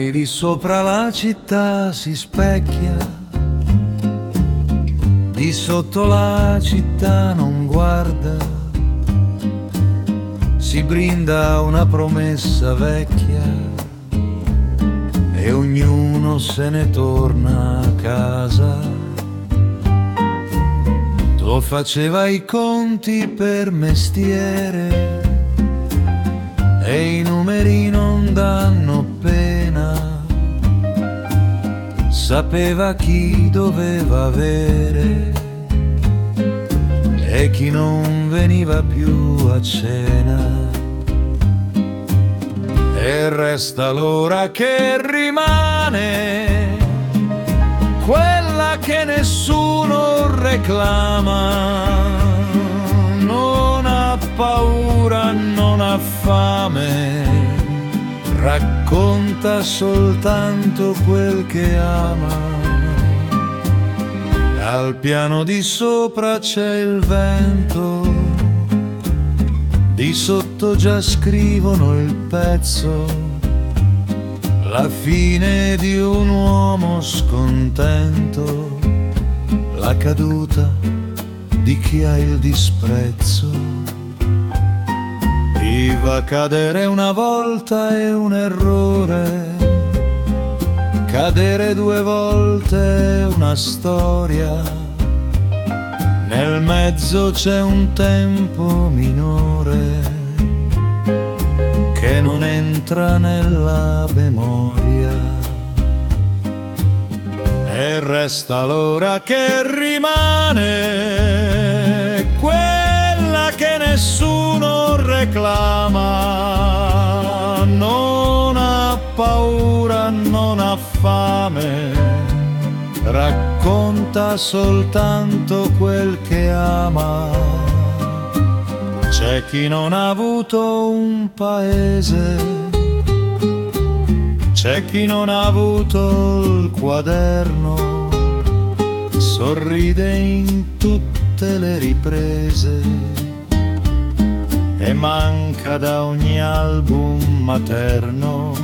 E di sopra la città si specchia, di sotto la città non guarda, si brinda una promessa vecchia e ognuno se ne torna a casa. Tu faceva i conti per mestiere e i numeri non danno pena, sapeva chi doveva avere e chi non veniva più a cena. E resta l'ora che rimane, quella che nessuno reclama, non ha paura, non ha fame, racconta soltanto quel che ama. Al piano di sopra c'è il vento, di sotto già scrivono il pezzo, la fine di un uomo scontento, la caduta di chi ha il disprezzo. Viva cadere una volta è un errore, cadere due volte è una storia, nel mezzo c'è un tempo minore che non entra nella memoria. E resta l'ora che rimane, quella che nessuno reclama, non ha paura, non ha fame, racconta soltanto quel che ama. C'è chi non ha avuto un paese, c'è chi non ha avuto il quaderno, sorride in tutte le riprese e manca da ogni album materno.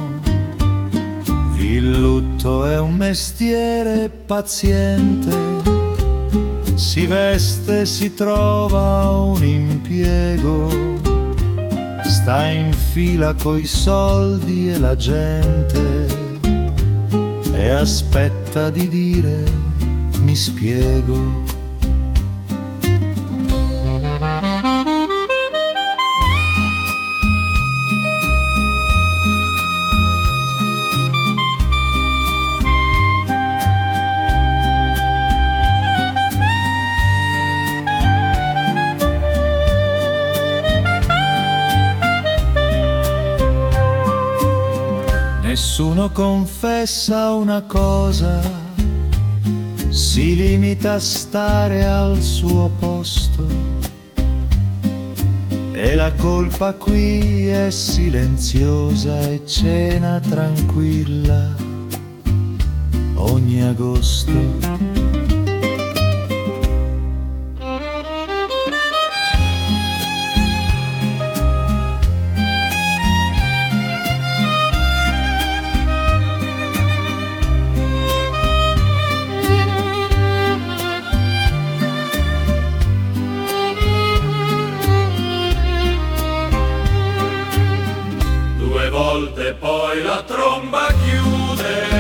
Il lutto è un mestiere paziente, si veste, si trova un impiego, sta in fila coi soldi e la gente e aspetta di dire mi spiego. Nessuno confessa una cosa, si limita a stare al suo posto e la colpa qui è silenziosa e cena tranquilla ogni agosto. Volte poi la tromba chiude